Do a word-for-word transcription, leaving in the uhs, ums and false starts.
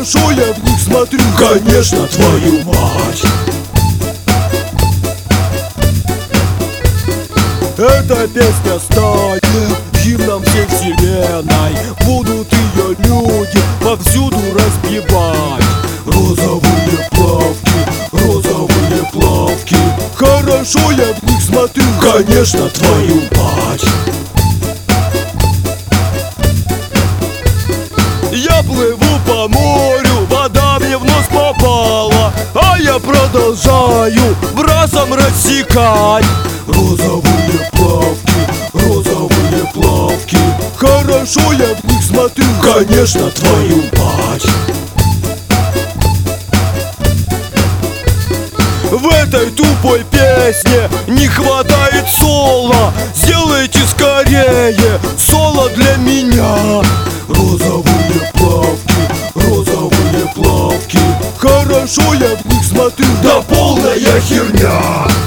Хорошо я в них смотрю, конечно, твою мать. Эта песня станет гимном всей вселенной. Будут ее люди повсюду распевать. Розовые плавки, розовые плавки. Хорошо я в них смотрю, конечно, твою мать. Я плыву по морю, вода мне в нос попала, а я продолжаю бразом рассекать. Розовые плавки, розовые плавки. Хорошо я в них смотрю, конечно, твою мать. В этой тупой песне не хватает соло. Сделайте скорее соло для меня. Розовые плавки, розовые плавки. Хорошо я в них смотрю, да полная херня.